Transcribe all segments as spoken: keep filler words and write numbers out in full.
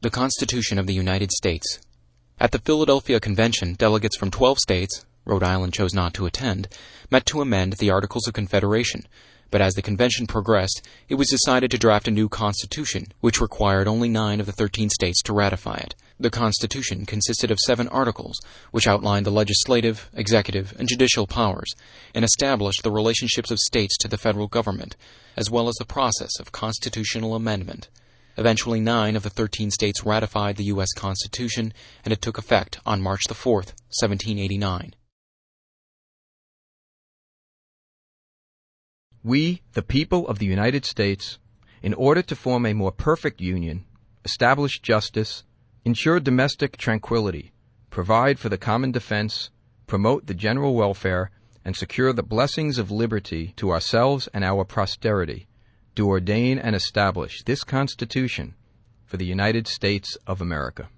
The Constitution of the United States. At the Philadelphia Convention, delegates from twelve states, Rhode Island chose not to attend, met to amend the Articles of Confederation, but as the convention progressed, it was decided to draft a new constitution, which required only nine of the thirteen states to ratify it. The Constitution consisted of seven articles, which outlined the legislative, executive, and judicial powers, and established the relationships of states to the federal government, as well as the process of constitutional amendment. Eventually, nine of the thirteen states ratified the U S Constitution, and it took effect on March the fourth, seventeen eighty-nine. We, the people of the United States, in order to form a more perfect union, establish justice, ensure domestic tranquility, provide for the common defense, promote the general welfare, and secure the blessings of liberty to ourselves and our posterity, do ordain and establish this Constitution for the United States of America.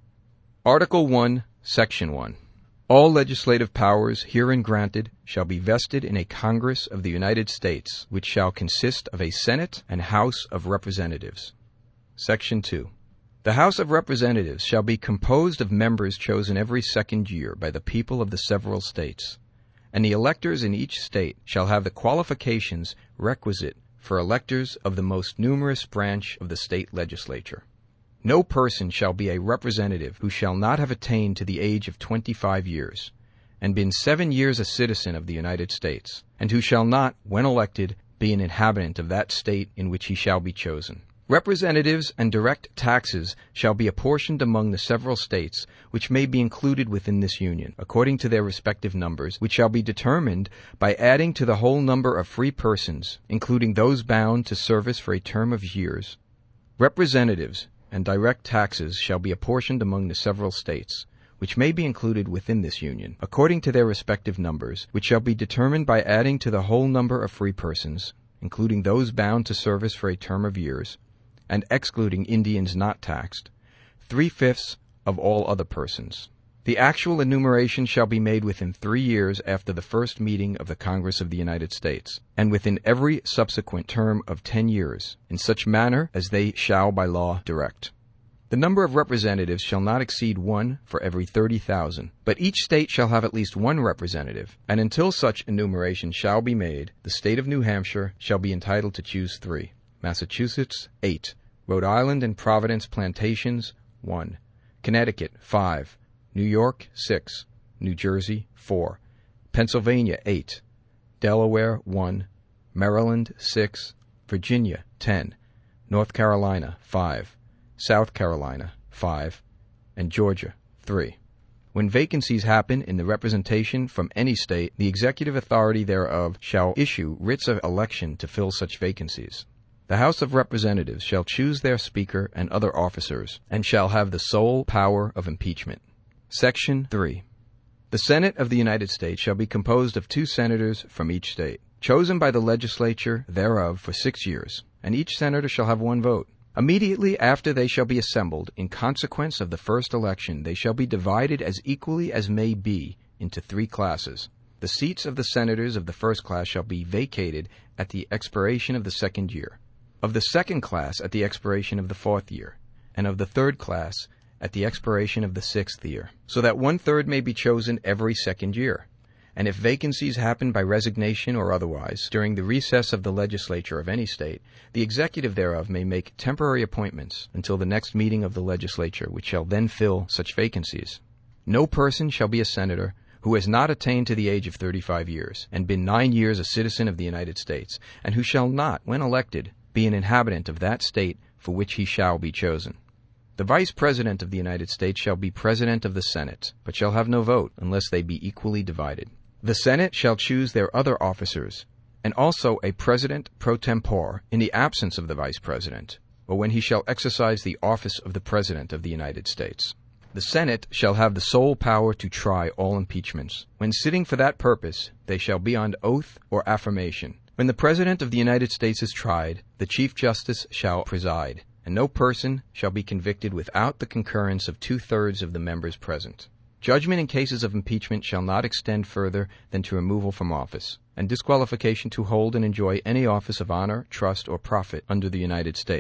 Article one, Section one. All legislative powers herein granted shall be vested in a Congress of the United States, which shall consist of a Senate and House of Representatives. Section two. The House of Representatives shall be composed of members chosen every second year by the people of the several states, and the electors in each state shall have the qualifications requisite for electors of the most numerous branch of the state legislature. No person shall be a representative who shall not have attained to the age of twenty-five years, and been seven years a citizen of the United States, and who shall not, when elected, be an inhabitant of that state in which he shall be chosen. Representatives and direct taxes shall be apportioned among the several states which may be included within this Union, according to their respective numbers, which shall be determined by adding to the whole number of free persons, including those bound to service for a term of years. Representatives and direct taxes shall be apportioned among the several states, which may be included within this Union, according to their respective numbers, which shall be determined by adding to the whole number of free persons, including those bound to service for a term of years, and excluding Indians not taxed, three-fifths of all other persons. The actual enumeration shall be made within three years after the first meeting of the Congress of the United States, and within every subsequent term of ten years, in such manner as they shall by law direct. The number of representatives shall not exceed one for every thirty thousand, but each state shall have at least one representative, and until such enumeration shall be made, the state of New Hampshire shall be entitled to choose three, Massachusetts, eight, Rhode Island and Providence Plantations, one, Connecticut, five, New York, six, New Jersey, four, Pennsylvania, eight, Delaware, one, Maryland, six, Virginia, ten, North Carolina, five, South Carolina, five, and Georgia, three. When vacancies happen in the representation from any state, the executive authority thereof shall issue writs of election to fill such vacancies. The House of Representatives shall choose their Speaker and other officers, and shall have the sole power of impeachment. Section three. The Senate of the United States shall be composed of two senators from each state, chosen by the legislature thereof for six years, and each senator shall have one vote. Immediately after they shall be assembled, in consequence of the first election, they shall be divided as equally as may be into three classes. The seats of the senators of the first class shall be vacated at the expiration of the second year, of the second class at the expiration of the fourth year, and of the third class at the expiration of the sixth year, so that one-third may be chosen every second year. And if vacancies happen by resignation or otherwise during the recess of the legislature of any state, the executive thereof may make temporary appointments until the next meeting of the legislature, which shall then fill such vacancies. No person shall be a senator who has not attained to the age of thirty-five years, and been nine years a citizen of the United States, and who shall not, when elected, be an inhabitant of that state for which he shall be chosen. The Vice President of the United States shall be President of the Senate, but shall have no vote unless they be equally divided. The Senate shall choose their other officers, and also a President pro tempore in the absence of the Vice President, or when he shall exercise the office of the President of the United States. The Senate shall have the sole power to try all impeachments. When sitting for that purpose, they shall be on oath or affirmation. When the President of the United States is tried, the Chief Justice shall preside, and no person shall be convicted without the concurrence of two-thirds of the members present. Judgment in cases of impeachment shall not extend further than to removal from office, and disqualification to hold and enjoy any office of honor, trust, or profit under the United States.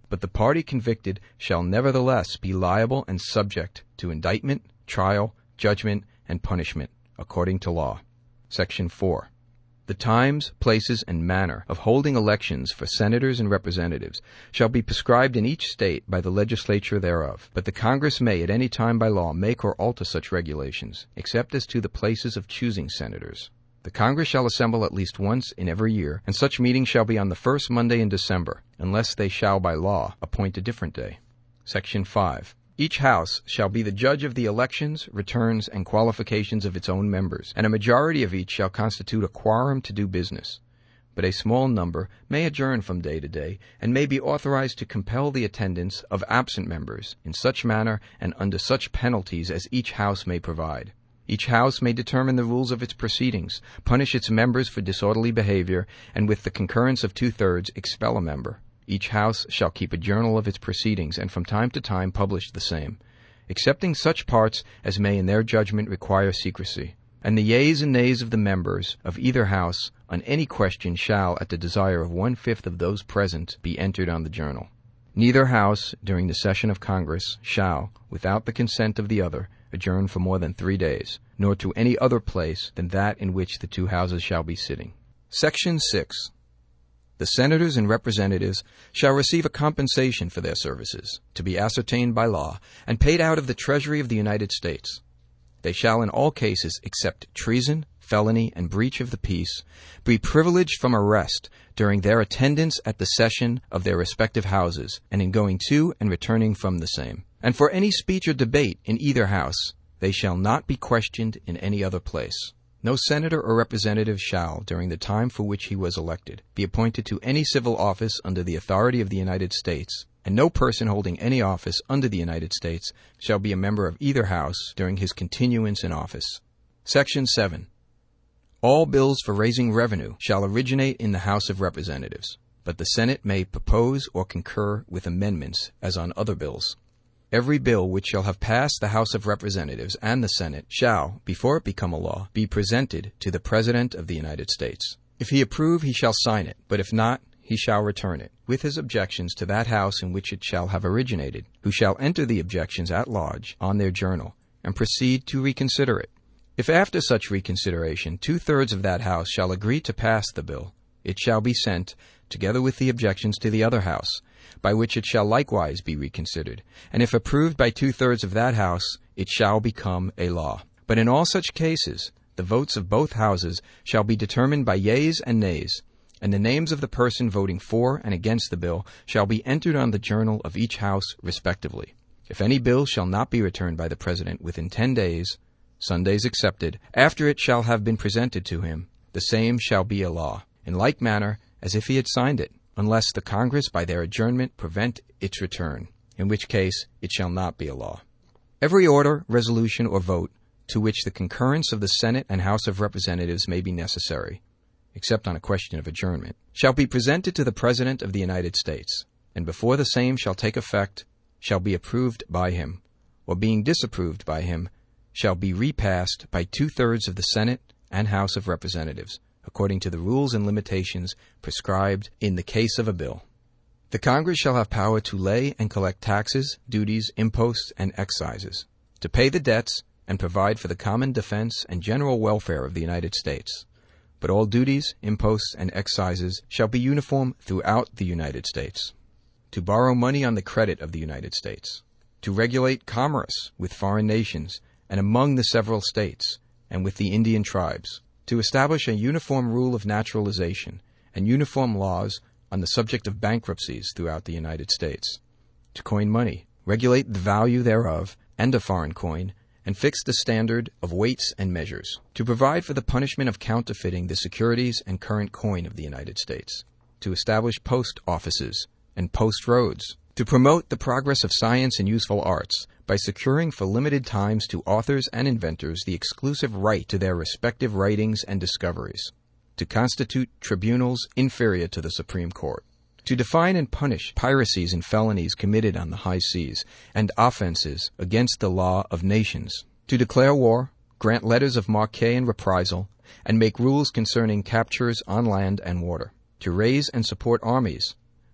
but the party convicted shall nevertheless be liable and subject to indictment, trial, judgment, and punishment, according to law. Section four. The times, places, and manner of holding elections for senators and representatives shall be prescribed in each state by the legislature thereof, but the Congress may at any time by law make or alter such regulations, except as to the places of choosing senators. The Congress shall assemble at least once in every year, and such meeting shall be on the first Monday in December, unless they shall by law appoint a different day. Section five. Each House shall be the judge of the elections, returns, and qualifications of its own members, and a majority of each shall constitute a quorum to do business. But a small number may adjourn from day to day, and may be authorized to compel the attendance of absent members in such manner and under such penalties as each House may provide. Each House may determine the rules of its proceedings, punish its members for disorderly behavior, and with the concurrence of two-thirds expel a member. Each House shall keep a journal of its proceedings, and from time to time publish the same, excepting such parts as may in their judgment require secrecy. And the yeas and nays of the members of either House on any question shall, at the desire of one-fifth of those present, be entered on the journal. Neither House, during the session of Congress, shall, without the consent of the other, adjourn for more than three days, nor to any other place than that in which the two Houses shall be sitting. Section six. The senators and representatives shall receive a compensation for their services, to be ascertained by law, and paid out of the Treasury of the United States. They shall in all cases, except treason, felony, and breach of the peace, be privileged from arrest during their attendance at the session of their respective houses, and in going to and returning from the same. And for any speech or debate in either House, they shall not be questioned in any other place. No senator or representative shall, during the time for which he was elected, be appointed to any civil office under the authority of the United States, and no person holding any office under the United States shall be a member of either House during his continuance in office. Section seven. All bills for raising revenue shall originate in the House of Representatives, but the Senate may propose or concur with amendments as on other bills. Every bill which shall have passed the House of Representatives and the Senate shall, before it become a law, be presented to the President of the United States. If he approve, he shall sign it, but if not, he shall return it, with his objections to that House in which it shall have originated, who shall enter the objections at large on their journal, and proceed to reconsider it. If after such reconsideration two-thirds of that House shall agree to pass the bill, it shall be sent, together with the objections to the other House, by which it shall likewise be reconsidered, and if approved by two-thirds of that House, it shall become a law. But in all such cases, the votes of both Houses shall be determined by yeas and nays, and the names of the person voting for and against the bill shall be entered on the journal of each House respectively. If any bill shall not be returned by the President within ten days, Sundays excepted, after it shall have been presented to him, the same shall be a law, in like manner as if he had signed it, unless the Congress by their adjournment prevent its return, in which case it shall not be a law. Every order, resolution, or vote to which the concurrence of the Senate and House of Representatives may be necessary, except on a question of adjournment, shall be presented to the President of the United States, and before the same shall take effect, shall be approved by him, or being disapproved by him, shall be repassed by two-thirds of the Senate and House of Representatives, according to the rules and limitations prescribed in the case of a bill. The Congress shall have power to lay and collect taxes, duties, imposts, and excises, to pay the debts, and provide for the common defense and general welfare of the United States. But all duties, imposts, and excises shall be uniform throughout the United States. To borrow money on the credit of the United States. To regulate commerce with foreign nations and among the several states, and with the Indian tribes. To establish a uniform rule of naturalization and uniform laws on the subject of bankruptcies throughout the United States. To coin money, regulate the value thereof and a foreign coin, and fix the standard of weights and measures. To provide for the punishment of counterfeiting the securities and current coin of the United States. To establish post offices and post roads. To promote the progress of science and useful arts by securing for limited times to authors and inventors the exclusive right to their respective writings and discoveries. To constitute tribunals inferior to the Supreme Court. To define and punish piracies and felonies committed on the high seas, and offenses against the law of nations. To declare war, grant letters of marque and reprisal, and make rules concerning captures on land and water. To raise and support armies,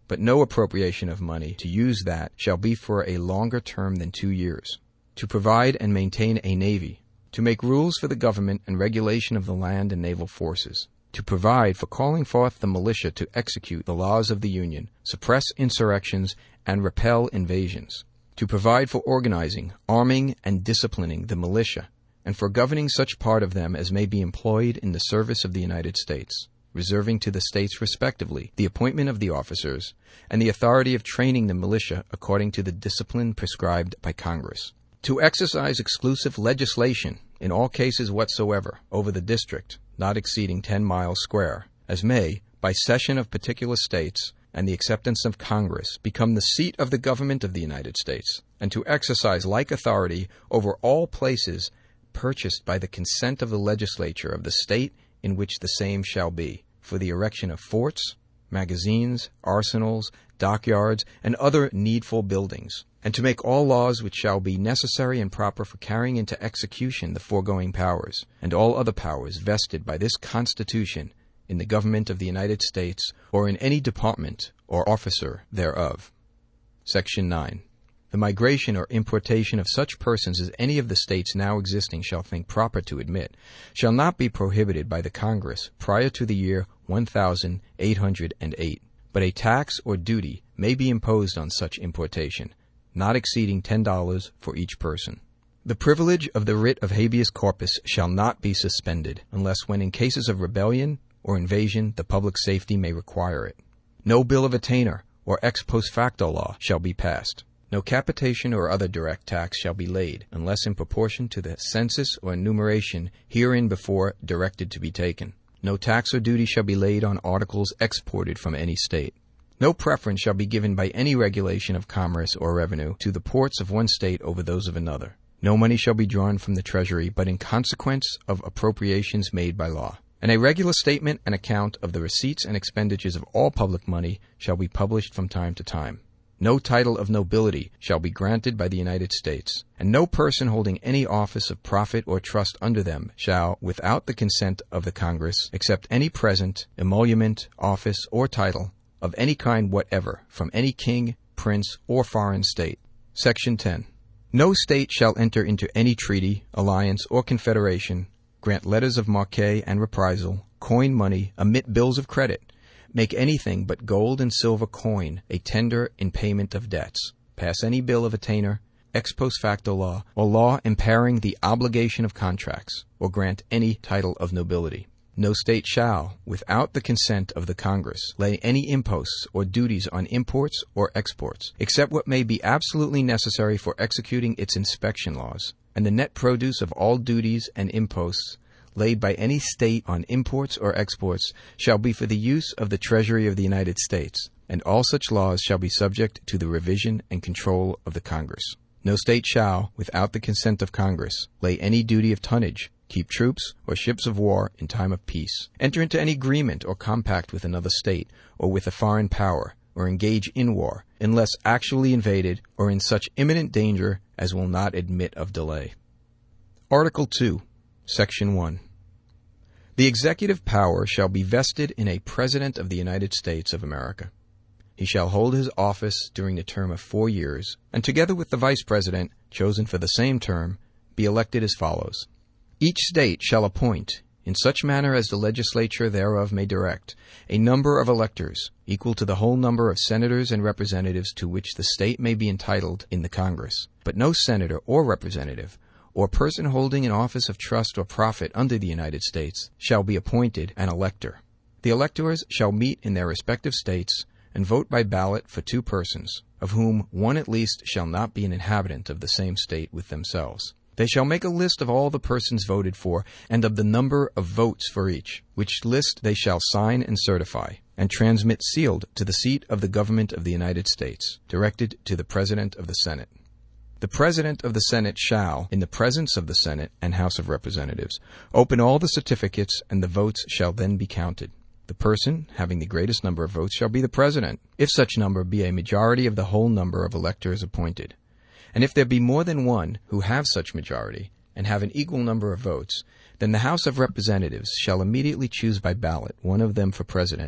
but no appropriation of money to use that shall be for a longer term than two years. To provide and maintain a navy, to make rules for the government and regulation of the land and naval forces, to provide for calling forth the militia to execute the laws of the Union, suppress insurrections, and repel invasions, to provide for organizing, arming, and disciplining the militia, and for governing such part of them as may be employed in the service of the United States, reserving to the states respectively the appointment of the officers, and the authority of training the militia according to the discipline prescribed by Congress, to exercise exclusive legislation in all cases whatsoever over the district not exceeding ten miles square, as may, by cession of particular states and the acceptance of Congress, become the seat of the government of the United States, and to exercise like authority over all places purchased by the consent of the legislature of the state in which the same shall be, for the erection of forts, magazines, arsenals, dockyards, and other needful buildings, and to make all laws which shall be necessary and proper for carrying into execution the foregoing powers, and all other powers vested by this Constitution in the government of the United States, or in any department or officer thereof. Section nine. The migration or importation of such persons as any of the states now existing shall think proper to admit shall not be prohibited by the Congress prior to the year one thousand eight hundred eight, but a tax or duty may be imposed on such importation, not exceeding ten dollars for each person. The privilege of the writ of habeas corpus shall not be suspended, unless when in cases of rebellion or invasion the public safety may require it. No bill of attainder or ex post facto law shall be passed. No capitation or other direct tax shall be laid, unless in proportion to the census or enumeration herein before directed to be taken. No tax or duty shall be laid on articles exported from any state. No preference shall be given by any regulation of commerce or revenue to the ports of one state over those of another. No money shall be drawn from the Treasury but in consequence of appropriations made by law. And a regular statement and account of the receipts and expenditures of all public money shall be published from time to time. No title of nobility shall be granted by the United States, and no person holding any office of profit or trust under them shall, without the consent of the Congress, accept any present, emolument, office, or title of any kind whatever from any king, prince, or foreign state. Section ten. No state shall enter into any treaty, alliance, or confederation, grant letters of marque and reprisal, coin money, emit bills of credit, make anything but gold and silver coin a tender in payment of debts, pass any bill of attainder, ex post facto law, or law impairing the obligation of contracts, or grant any title of nobility. No state shall, without the consent of the Congress, lay any imposts or duties on imports or exports, except what may be absolutely necessary for executing its inspection laws, and the net produce of all duties and imposts laid by any state on imports or exports shall be for the use of the Treasury of the United States, and all such laws shall be subject to the revision and control of the Congress. No state shall, without the consent of Congress, lay any duty of tonnage, keep troops or ships of war in time of peace, enter into any agreement or compact with another state or with a foreign power, or engage in war, unless actually invaded or in such imminent danger as will not admit of delay. Article two, Section one. The executive power shall be vested in a President of the United States of America. He shall hold his office during the term of four years, and together with the Vice President, chosen for the same term, be elected as follows. Each state shall appoint, in such manner as the legislature thereof may direct, a number of electors, equal to the whole number of senators and representatives to which the state may be entitled in the Congress. But no senator or representative, or person holding an office of trust or profit under the United States, shall be appointed an elector. The electors shall meet in their respective states and vote by ballot for two persons, of whom one at least shall not be an inhabitant of the same state with themselves. They shall make a list of all the persons voted for and of the number of votes for each, which list they shall sign and certify, and transmit sealed to the seat of the government of the United States, directed to the President of the Senate. The President of the Senate shall, in the presence of the Senate and House of Representatives, open all the certificates, and the votes shall then be counted. The person having the greatest number of votes shall be the President, if such number be a majority of the whole number of electors appointed. And if there be more than one who have such majority, and have an equal number of votes, then the House of Representatives shall immediately choose by ballot one of them for President,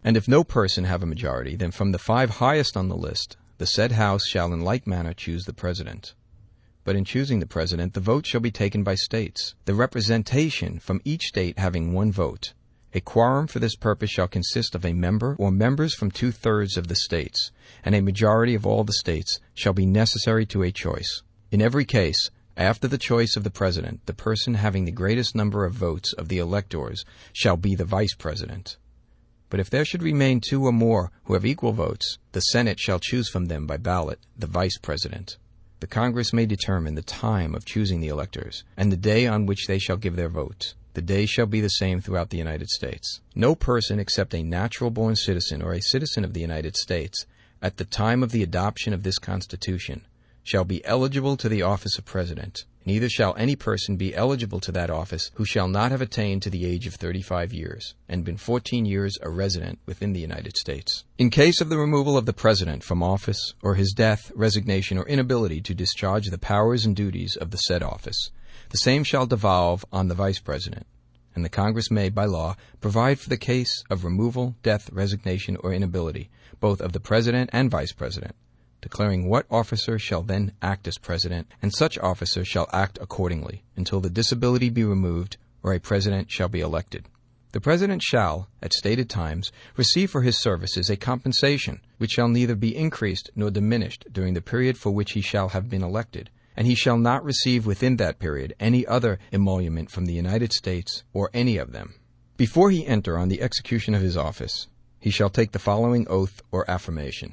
And if no person have a majority, then from the five highest on the list, the said House shall in like manner choose the President. But in choosing the President, the vote shall be taken by states, the representation from each state having one vote. A quorum for this purpose shall consist of a member or members from two-thirds of the states, and a majority of all the states shall be necessary to a choice. In every case, after the choice of the President, the person having the greatest number of votes of the electors shall be the Vice President. But if there should remain two or more who have equal votes, the Senate shall choose from them by ballot the Vice President. The Congress may determine the time of choosing the electors, and the day on which they shall give their vote. The day shall be the same throughout the United States. No person except a natural-born citizen or a citizen of the United States, at the time of the adoption of this Constitution, shall be eligible to the office of President. Neither shall any person be eligible to that office who shall not have attained to the age of thirty-five years, and been fourteen years a resident within the United States. In case of the removal of the President from office, or his death, resignation, or inability to discharge the powers and duties of the said office, the same shall devolve on the Vice President, and the Congress may, by law, provide for the case of removal, death, resignation, or inability, both of the President and Vice President, declaring what officer shall then act as President, and such officer shall act accordingly, until the disability be removed, or a President shall be elected. The President shall, at stated times, receive for his services a compensation, which shall neither be increased nor diminished during the period for which he shall have been elected, and he shall not receive within that period any other emolument from the United States or any of them. Before he enter on the execution of his office, he shall take the following oath or affirmation.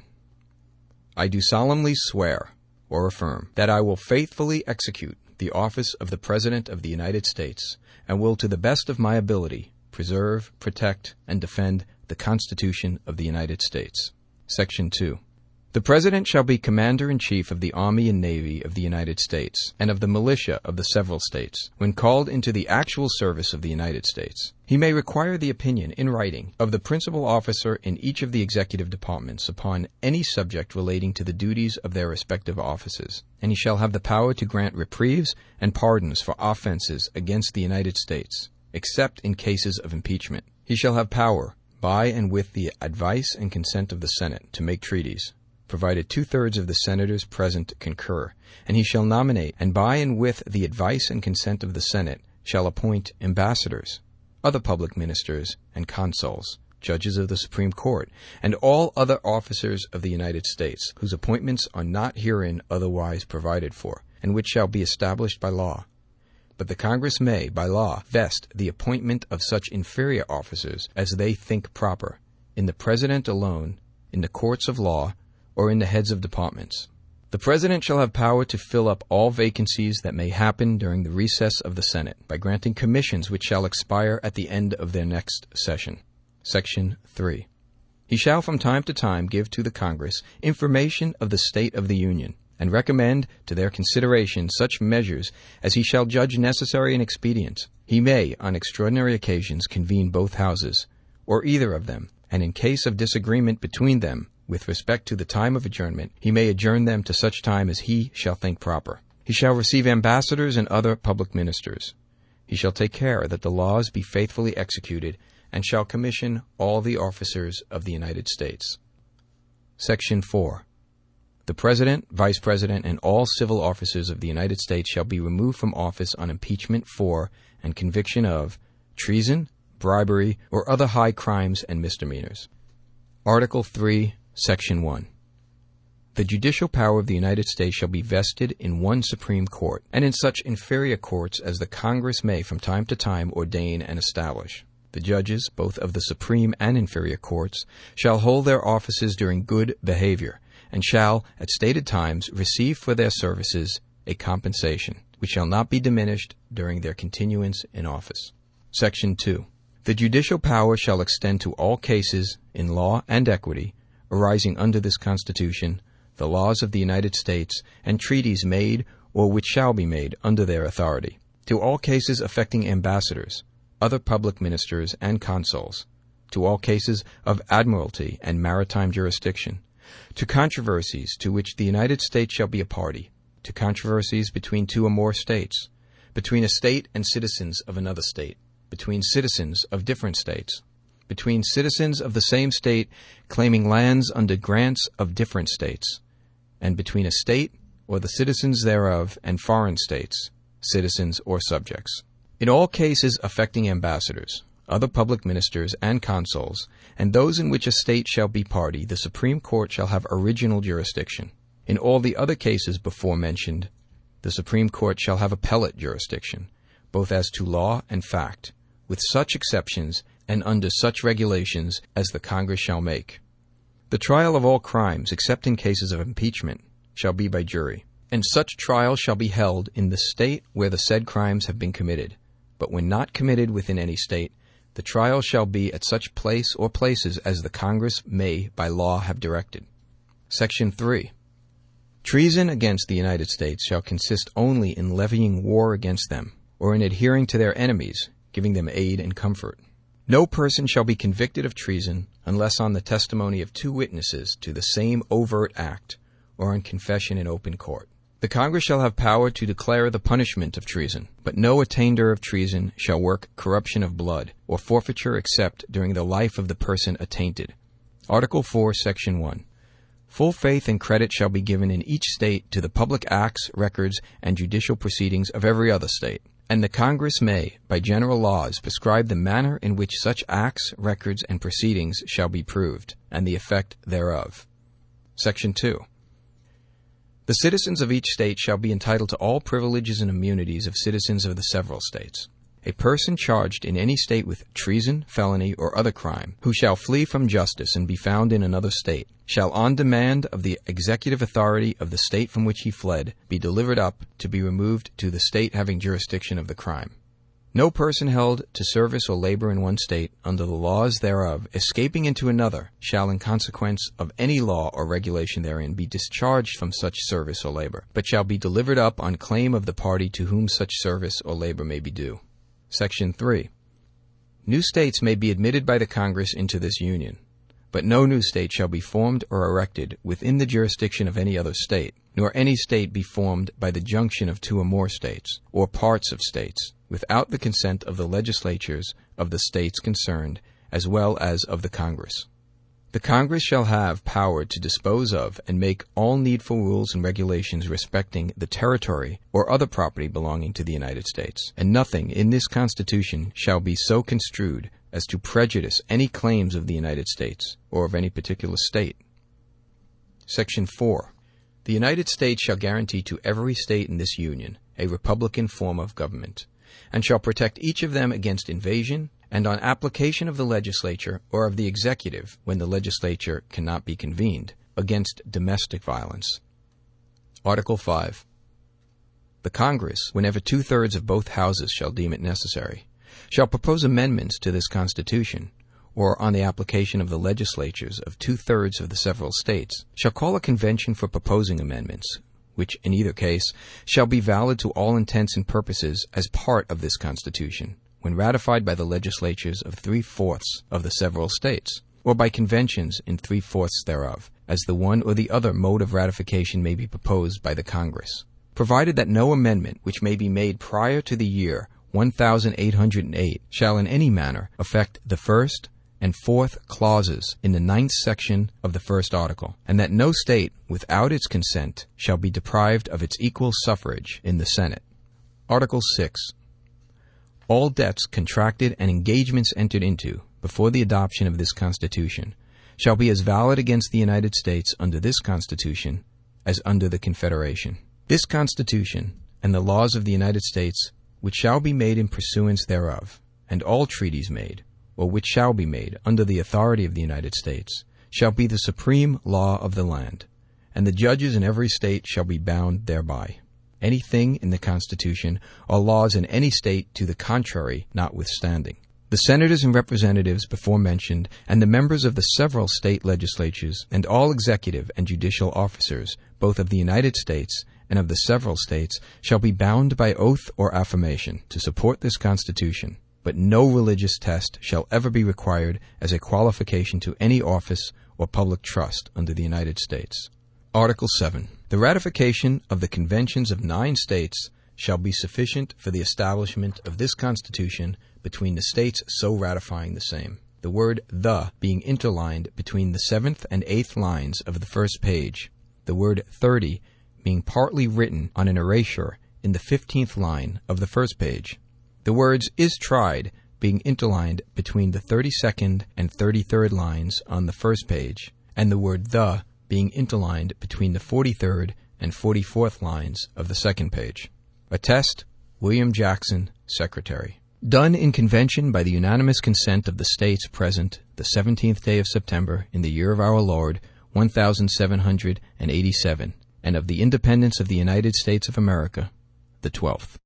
I do solemnly swear, or affirm, that I will faithfully execute the office of the President of the United States, and will to the best of my ability preserve, protect, and defend the Constitution of the United States. Section two. The President shall be Commander-in-Chief of the Army and Navy of the United States, and of the militia of the several states, when called into the actual service of the United States. He may require the opinion, in writing, of the principal officer in each of the executive departments upon any subject relating to the duties of their respective offices, and he shall have the power to grant reprieves and pardons for offenses against the United States, except in cases of impeachment. He shall have power, by and with the advice and consent of the Senate, to make treaties, provided two-thirds of the senators present concur, and he shall nominate, and by and with the advice and consent of the Senate, shall appoint ambassadors, other public ministers, and consuls, judges of the Supreme Court, and all other officers of the United States, whose appointments are not herein otherwise provided for, and which shall be established by law. But the Congress may, by law, vest the appointment of such inferior officers as they think proper, in the President alone, in the courts of law, or in the heads of departments. The President shall have power to fill up all vacancies that may happen during the recess of the Senate, by granting commissions which shall expire at the end of their next session. Section three. He shall from time to time give to the Congress information of the state of the Union, and recommend to their consideration such measures as he shall judge necessary and expedient. He may, on extraordinary occasions, convene both houses, or either of them, and in case of disagreement between them, with respect to the time of adjournment, he may adjourn them to such time as he shall think proper. He shall receive ambassadors and other public ministers. He shall take care that the laws be faithfully executed, and shall commission all the officers of the United States. Section four. The President, Vice President, and all civil officers of the United States shall be removed from office on impeachment for and conviction of treason, bribery, or other high crimes and misdemeanors. Article three, Section one. The judicial power of the United States shall be vested in one Supreme Court, and in such inferior courts as the Congress may from time to time ordain and establish. The judges, both of the Supreme and inferior courts, shall hold their offices during good behavior, and shall, at stated times, receive for their services a compensation, which shall not be diminished during their continuance in office. Section two. The judicial power shall extend to all cases, in law and equity, arising under this Constitution, the laws of the United States, and treaties made or which shall be made under their authority, to all cases affecting ambassadors, other public ministers, and consuls, to all cases of admiralty and maritime jurisdiction, to controversies to which the United States shall be a party, to controversies between two or more states, between a state and citizens of another state, between citizens of different states, between citizens of the same state claiming lands under grants of different states, and between a state or the citizens thereof and foreign states, citizens or subjects. In all cases affecting ambassadors, other public ministers and consuls, and those in which a state shall be party, the Supreme Court shall have original jurisdiction. In all the other cases before mentioned, the Supreme Court shall have appellate jurisdiction, both as to law and fact, with such exceptions and under such regulations as the Congress shall make. The trial of all crimes, except in cases of impeachment, shall be by jury, and such trial shall be held in the state where the said crimes have been committed. But when not committed within any state, the trial shall be at such place or places as the Congress may by law have directed. Section three. Treason against the United States shall consist only in levying war against them, or in adhering to their enemies, giving them aid and comfort. No person shall be convicted of treason unless on the testimony of two witnesses to the same overt act, or on confession in open court. The Congress shall have power to declare the punishment of treason, but no attainder of treason shall work corruption of blood, or forfeiture except during the life of the person attainted. Article four, Section one. Full faith and credit shall be given in each state to the public acts, records, and judicial proceedings of every other state, and the Congress may, by general laws, prescribe the manner in which such acts, records, and proceedings shall be proved, and the effect thereof. Section two. The citizens of each state shall be entitled to all privileges and immunities of citizens of the several states. A person charged in any state with treason, felony, or other crime, who shall flee from justice and be found in another state, shall on demand of the executive authority of the state from which he fled be delivered up to be removed to the state having jurisdiction of the crime. No person held to service or labor in one state under the laws thereof, escaping into another, shall in consequence of any law or regulation therein be discharged from such service or labor, but shall be delivered up on claim of the party to whom such service or labor may be due. Section three. New states may be admitted by the Congress into this Union, but no new state shall be formed or erected within the jurisdiction of any other state, nor any state be formed by the junction of two or more states, or parts of states, without the consent of the legislatures of the states concerned, as well as of the Congress. The Congress shall have power to dispose of and make all needful rules and regulations respecting the territory or other property belonging to the United States, and nothing in this Constitution shall be so construed as to prejudice any claims of the United States or of any particular state. Section four. The United States shall guarantee to every state in this Union a republican form of government, and shall protect each of them against invasion, and on application of the legislature or of the executive, when the legislature cannot be convened, against domestic violence. Article five. The Congress, whenever two-thirds of both houses shall deem it necessary, shall propose amendments to this Constitution, or on the application of the legislatures of two-thirds of the several states, shall call a convention for proposing amendments, which, in either case, shall be valid to all intents and purposes as part of this Constitution, when ratified by the legislatures of three-fourths of the several states, or by conventions in three-fourths thereof, as the one or the other mode of ratification may be proposed by the Congress, provided that no amendment which may be made prior to the year one thousand eight hundred eight shall in any manner affect the first and fourth clauses in the ninth section of the first article, and that no state, without its consent, shall be deprived of its equal suffrage in the Senate. Article six. All debts contracted and engagements entered into before the adoption of this Constitution shall be as valid against the United States under this Constitution as under the Confederation. This Constitution and the laws of the United States which shall be made in pursuance thereof, and all treaties made, or which shall be made under the authority of the United States, shall be the supreme law of the land, and the judges in every state shall be bound thereby. Anything in the Constitution or laws in any state to the contrary notwithstanding. The senators and representatives before mentioned, and the members of the several state legislatures, and all executive and judicial officers, both of the United States and of the several states, shall be bound by oath or affirmation to support this Constitution, but no religious test shall ever be required as a qualification to any office or public trust under the United States. Article seven. The ratification of the conventions of nine states shall be sufficient for the establishment of this Constitution between the states so ratifying the same. the word the being interlined between the seventh and eighth lines of the first page, the word thirty being partly written on an erasure in the fifteenth line of the first page, the words is tried being interlined between the thirty-second and thirty-third lines on the first page, and the word the being interlined between the forty-third and forty-fourth lines of the second page. Attest, William Jackson, Secretary. Done in convention by the unanimous consent of the states present the seventeenth day of September in the year of our Lord, one thousand seven hundred eighty-seven, and of the independence of the United States of America, the twelfth.